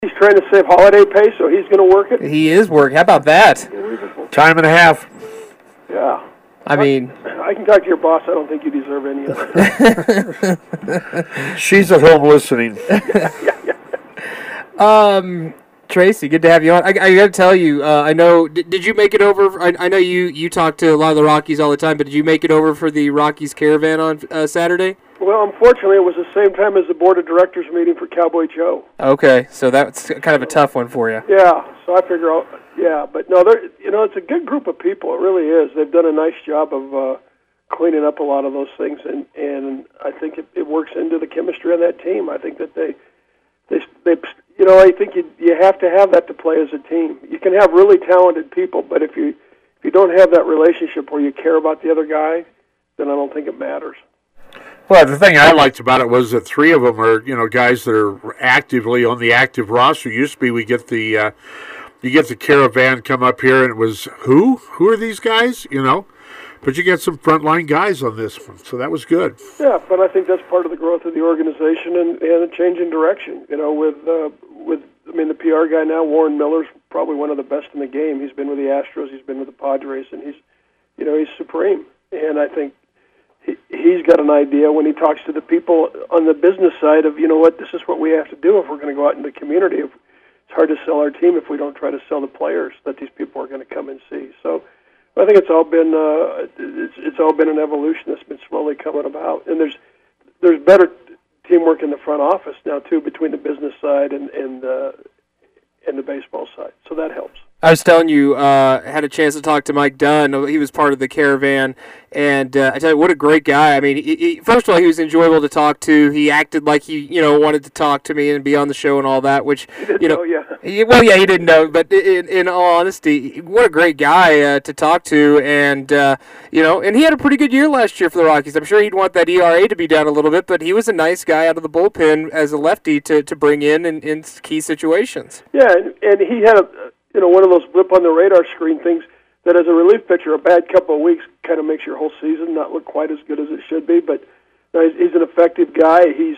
He's trying to save holiday pay, so he's going to work it. He is working. How about that? Time and a half. Yeah. I mean, I can talk to your boss. I don't think you deserve any of it. She's at home listening. Tracy, good to have you on. I got to tell you, I know. Did you make it over? I know you talk to a lot of the Rockies all the time, but did you make it over for the Rockies Caravan on Saturday? Well, unfortunately, it was the same time as the board of directors meeting for Cowboy Joe. Okay, so that's kind of a tough one for you. Yeah, so I figure out. Yeah, but no, it's a good group of people. It really is. They've done a nice job of cleaning up a lot of those things, and I think it works into the chemistry on that team. I think that they I think you have to have that to play as a team. You can have really talented people, but if you don't have that relationship where you care about the other guy, then I don't think it matters. Well, the thing I liked about it was that three of them are, guys that are actively on the active roster. Used to be we get the Caravan come up here, and it was who are these guys? But you get some frontline guys on this one, so that was good. Yeah, but I think that's part of the growth of the organization and a change in direction. The PR guy now, Warren Miller's probably one of the best in the game. He's been with the Astros, he's been with the Padres, and he's supreme. And I think he's got an idea when he talks to the people on the business side of, this is what we have to do if we're going to go out in the community. It's hard to sell our team if we don't try to sell the players that these people are going to come and see. So I think it's all been an evolution that's been slowly coming about, and there's better teamwork in the front office now too between the business side and the baseball side. So that helps. I was telling you, had a chance to talk to Mike Dunn. He was part of the Caravan, and I tell you, what a great guy. I mean, first of all, he was enjoyable to talk to. He acted like he, wanted to talk to me and be on the show and all that, which, he didn't know. But in all honesty, what a great guy to talk to, and and he had a pretty good year last year for the Rockies. I'm sure he'd want that ERA to be down a little bit, but he was a nice guy out of the bullpen as a lefty to bring in key situations. Yeah, and he had one of those blip on the radar screen things that as a relief pitcher, a bad couple of weeks kind of makes your whole season not look quite as good as it should be. But he's an effective guy. He's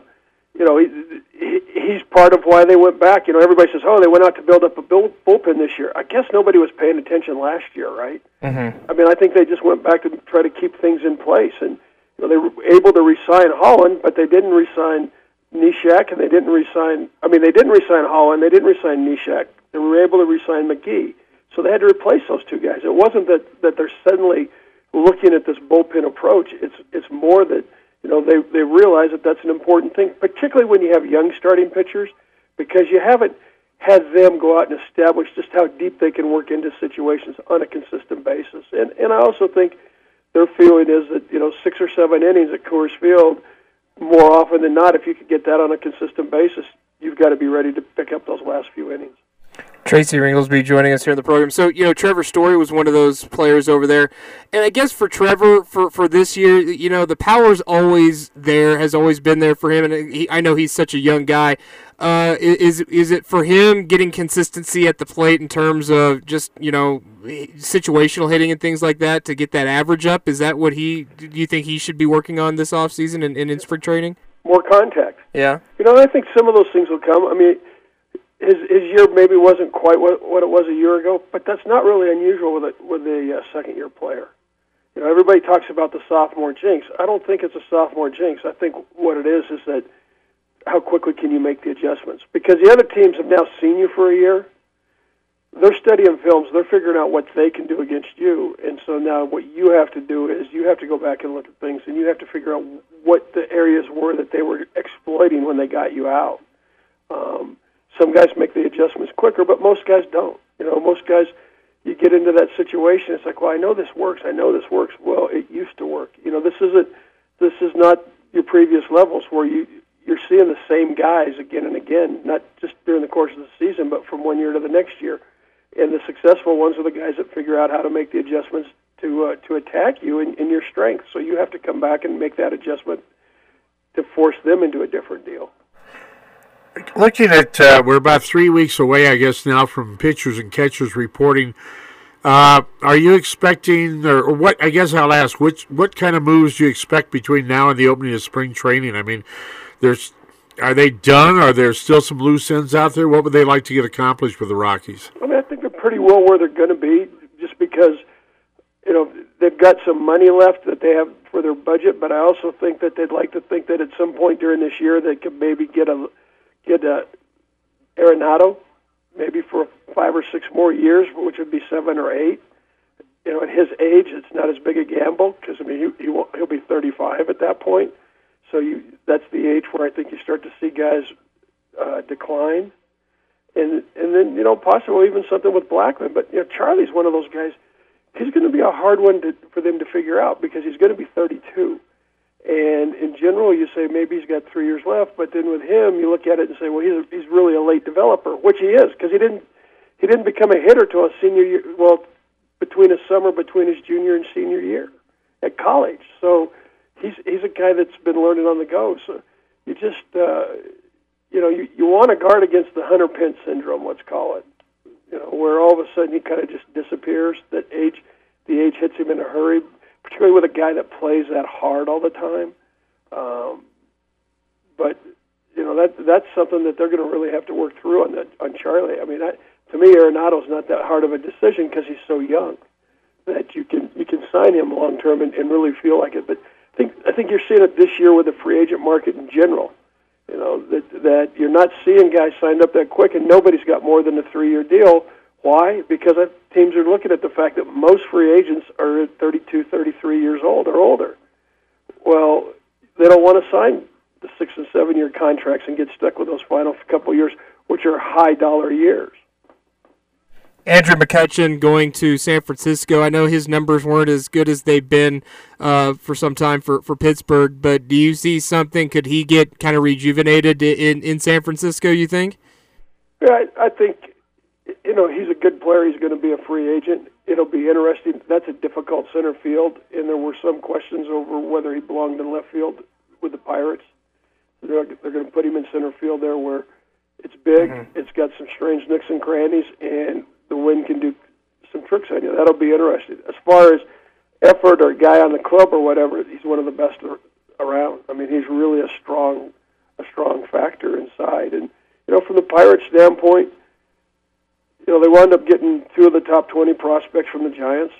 he's part of why they went back. Everybody says, they went out to build up a bullpen this year. I guess nobody was paying attention last year, right? Mm-hmm. I mean, I think they just went back to try to keep things in place. And they were able to re-sign Holland, but they didn't re-sign Neshek, and they didn't re-sign Holland, they didn't re-sign Neshek. They were able to re-sign McGee. So they had to replace those two guys. It wasn't that they're suddenly looking at this bullpen approach. It's more that they realize that that's an important thing, particularly when you have young starting pitchers, because you haven't had them go out and establish just how deep they can work into situations on a consistent basis. And I also think their feeling is that 6 or 7 innings at Coors Field, more often than not, if you could get that on a consistent basis, you've got to be ready to pick up those last few innings. Tracy Ringlesby joining us here in the program. So, Trevor Story was one of those players over there. And I guess for Trevor, for this year, the power's always there, has always been there for him. And I know he's such a young guy. Is it for him getting consistency at the plate in terms of just, situational hitting and things like that to get that average up? Is that what do you think he should be working on this offseason and in spring training? More contact. Yeah. I think some of those things will come. I mean, his year maybe wasn't quite what it was a year ago, but that's not really unusual with a second-year player. Everybody talks about the sophomore jinx. I don't think it's a sophomore jinx. I think what it is that how quickly can you make the adjustments? Because the other teams have now seen you for a year. They're studying films. They're figuring out what they can do against you. And so now what you have to do is you have to go back and look at things, and you have to figure out what the areas were that they were exploiting when they got you out. Some guys make the adjustments quicker, but most guys don't. Most guys, you get into that situation, it's like, well, I know this works. Well, it used to work. This is not your previous levels where you're seeing the same guys again and again, not just during the course of the season, but from one year to the next year. And the successful ones are the guys that figure out how to make the adjustments to attack you in your strength. So you have to come back and make that adjustment to force them into a different deal. Looking at, we're about 3 weeks away, I guess, now from pitchers and catchers reporting. Are you expecting, or what? I guess I'll ask, what kind of moves do you expect between now and the opening of spring training? I mean, there's Are they done? Are there still some loose ends out there? What would they like to get accomplished with the Rockies? I mean, I think they're pretty well where they're going to be, just because they've got some money left that they have for their budget. But I also think that they'd like to think that at some point during this year they could maybe get a Arenado, maybe for 5 or 6 more years, which would be 7 or 8. At his age, it's not as big a gamble because he'll be 35 at that point. So that's the age where I think you start to see guys decline, and then possibly even something with Blackmon. But Charlie's one of those guys. He's going to be a hard one for them to figure out because he's going to be 32. And in general, you say maybe he's got 3 years left, but then with him, you look at it and say, well, he's really a late developer, which he is, because he didn't become a hitter till his senior year. Well, between his junior and senior year at college. So he's a guy that's been learning on the go. So you just you want to guard against the Hunter Pence syndrome, let's call it. Where all of a sudden he kind of just disappears. The age hits him in a hurry, particularly with a guy that plays that hard all the time. But that's something that they're going to really have to work through on Charlie. I mean, to me, Arenado's not that hard of a decision because he's so young that you can sign him long term and really feel like it. But I think you're seeing it this year with the free agent market in general. That you're not seeing guys signed up that quick, and nobody's got more than a 3-year deal. Why? Because teams are looking at the fact that most free agents are 32, 33 years old or older. Well, they don't want to sign the 6 and 7 year contracts and get stuck with those final couple years, which are high dollar years. Andrew McCutchen going to San Francisco. I know his numbers weren't as good as they've been for some time for Pittsburgh, but do you see something? Could he get kind of rejuvenated in San Francisco, you think? Yeah, I think, he's a good player. He's going to be a free agent. It'll be interesting. That's a difficult center field, and there were some questions over whether he belonged in left field with the Pirates. They're going to put him in center field there where it's big, It's got some strange nooks and crannies, and the wind can do some tricks on you. That'll be interesting. As far as effort or guy on the club or whatever, he's one of the best around. I mean, he's really a strong factor inside. And from the Pirates' standpoint, they wound up getting 2 of the top 20 prospects from the Giants.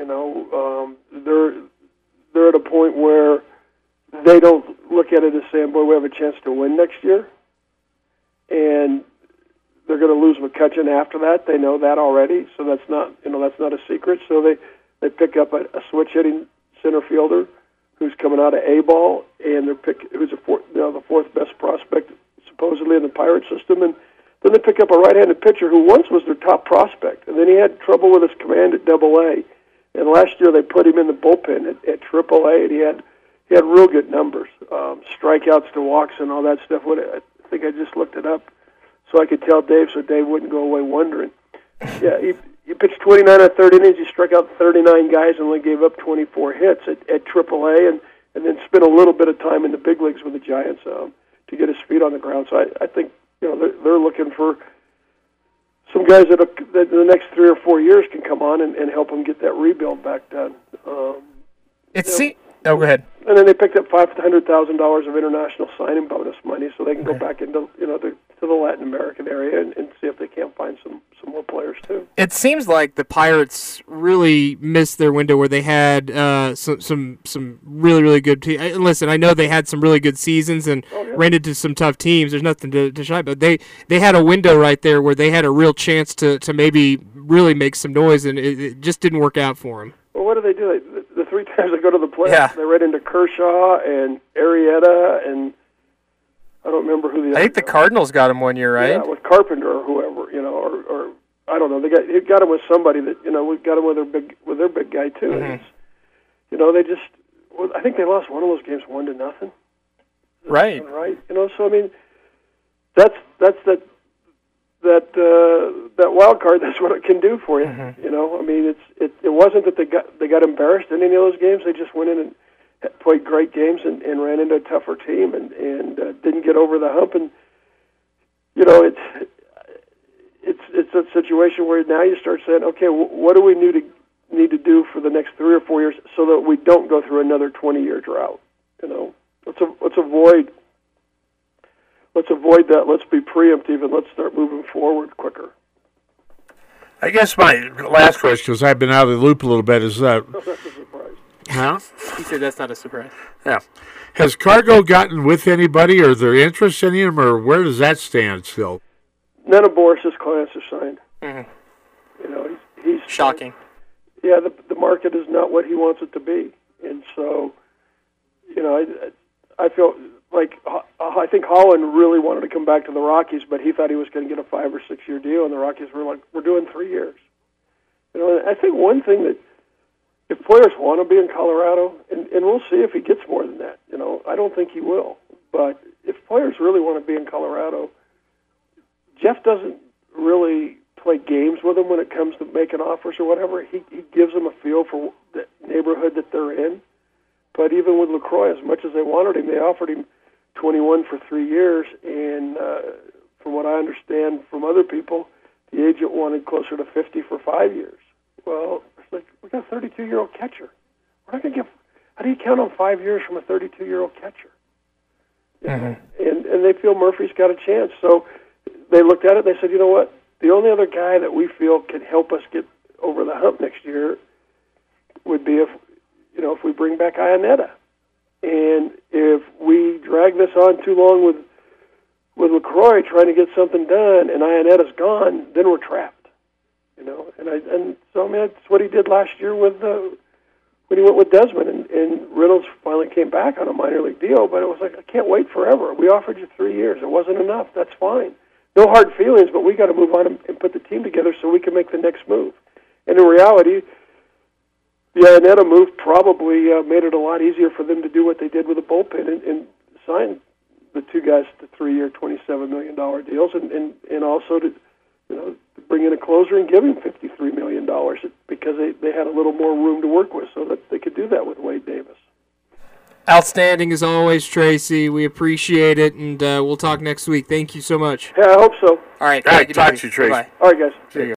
They're at a point where they don't look at it as saying, "Boy, we have a chance to win next year," and they're going to lose McCutchen after that. They know that already, so that's not a secret. So they pick up a switch hitting center fielder who's coming out of A-ball, and who's the 4th best prospect supposedly in the Pirate system, and then they pick up a right-handed pitcher who once was their top prospect, and then he had trouble with his command at Double-A, and last year they put him in the bullpen at Triple-A, and he had real good numbers, strikeouts to walks and all that stuff. I think I just looked it up so I could tell Dave, so Dave wouldn't go away wondering. Yeah, he pitched 29 out of 30 innings. He struck out 39 guys and only gave up 24 hits at Triple-A, and then spent a little bit of time in the big leagues with the Giants to get his feet on the ground. So I think they're looking for some guys that in the next 3 or 4 years can come on and help them get that rebuild back done. Go ahead. And then they picked up $500,000 of international signing bonus money, so they can go back into to the Latin American area and see if they can't find some more players too. It seems like the Pirates really missed their window where they had some really, really good teams. Listen, I know they had some really good seasons and ran into some tough teams. There's nothing to shy, but they had a window right there where they had a real chance to maybe really make some noise, and it just didn't work out for them. Well, what do they do? The 3 times they go to the playoffs, they ran into Kershaw and Arrieta, and I don't remember who the other. I think the Cardinals got him one year, right? Yeah, with Carpenter or whoever, or I don't know. He got him with somebody that we got him with their big guy too. Mm-hmm. And they just, I think they lost one of those games 1-0. Right. Right. So I mean, that's that wild card. That's what it can do for you. Mm-hmm. I mean, it wasn't that they got embarrassed in any of those games. They just went in and played great games and ran into a tougher team and didn't get over the hump. And it's a situation where now you start saying, okay, what do we need to do for the next 3 or 4 years so that we don't go through another 20-year drought? Let's avoid let's avoid that. Let's be preemptive and let's start moving forward quicker. I guess my last question, because I've been out of the loop a little bit, is That's a surprise. huh? He said that's not a surprise. Yeah. Has Cargo gotten with anybody, or is there interest in him, or where does that stand still? None of Boris's clients are signed. Mm-hmm. You know, he's Shocking. Yeah, the market is not what he wants it to be, and so, you know, I feel like I think Holland really wanted to come back to the Rockies, but he thought he was going to get a 5 or 6 year deal, and the Rockies were like, "We're doing 3 years." You know, and I think one thing that if players want to be in Colorado, and we'll see if he gets more than that. You know, I don't think he will, but if players really want to be in Colorado, Jeff doesn't really play games with them when it comes to making offers or whatever. He gives them a feel for the neighborhood that they're in. But even with LaCroix, as much as they wanted him, they offered him 21 for 3 years, and from what I understand from other people, the agent wanted closer to 50 for 5 years. Well, it's like, we got a 32-year-old catcher. We're not going to give. How do you count on 5 years from a 32-year-old catcher? Mm-hmm. And they feel Murphy's got a chance. So they looked at it. They said, you know what? The only other guy that we feel can help us get over the hump next year would be if we bring back Iannetta. And if we drag this on too long with LaCroix trying to get something done and Iannetta's gone, then we're trapped. You know, and so I mean that's what he did last year with when he went with Desmond, and Reynolds finally came back on a minor league deal. But it was like, I can't wait forever. We offered you 3 years. It wasn't enough. That's fine. No hard feelings, but we got to move on and put the team together so we can make the next move. And in reality, the Iannetta move probably made it a lot easier for them to do what they did with the bullpen and sign the two guys to 3-year, $27 million deals, and also to bring in a closer and give him $53 million because they had a little more room to work with, so that they could do that with Wade Davis. Outstanding as always, Tracy. We appreciate it, and we'll talk next week. Thank you so much. Yeah, I hope so. All right. All right, talk to you, Tracy. Bye. All right, guys. See you.